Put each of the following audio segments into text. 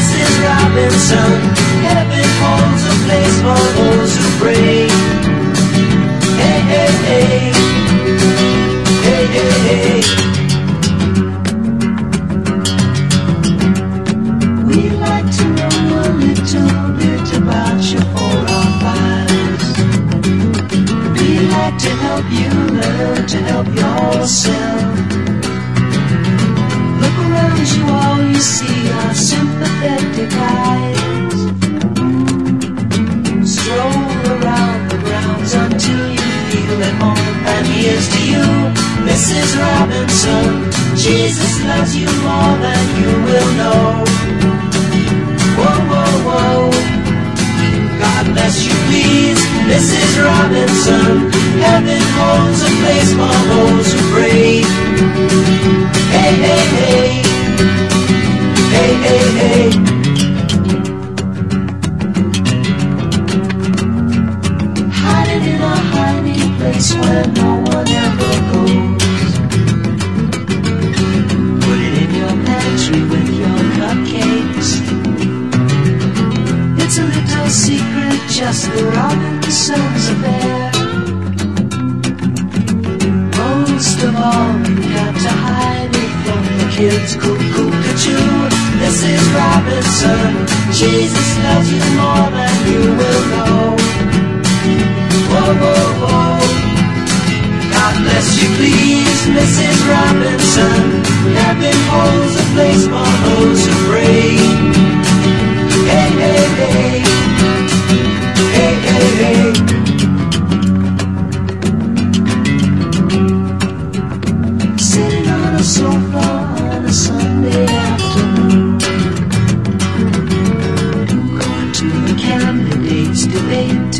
Mrs. Robinson. Heaven holds a place for those who pray. Hey, hey, hey. Hey, hey, hey. We'd like to know a little bit about your 405s. We'd like to help you learn to help yourself. Look around you, all you see are sympathetic eyes. Stroll around the grounds until you feel at home. And here's to you, Mrs. Robinson. Jesus loves you more than you will know. Whoa, whoa, whoa. God bless you, please, Mrs. Robinson. Heaven holds a place for those who pray. Hey, hey, hey. Hey, hey, hey. Hiding in a hiding place where no one ever goes. Put it in your pantry with your cupcakes. It's a little secret, just the Robinsons affair. Most of all, you got to hide it from the kids. Cuckoo-cuckoo, Mrs. Robinson. Jesus loves you more than you will know. Whoa, whoa, whoa. God bless you, please, Mrs. Robinson. Heaven holds a place for those who pray. Hey, hey, hey. Hey, hey, hey. Sitting on a sofa on a Sunday afternoon, going to the candidates' debate.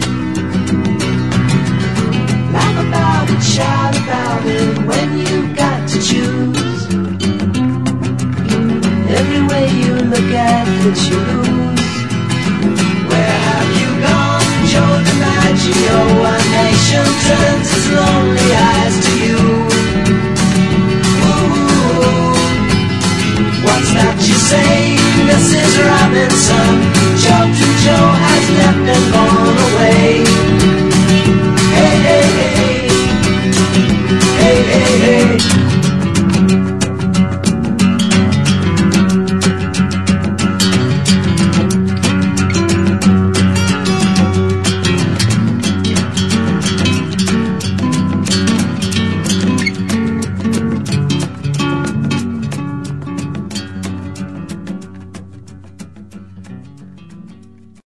Laugh about it, shout about it when you've got to choose. Every way you look at it, you lose. Where have you gone, Joe DiMaggio? A nation turns its lonely eyes to you. What's that you say, Mrs. Robinson? Joe to Joe has left and gone away. Hey, hey, hey. Hey, hey, hey.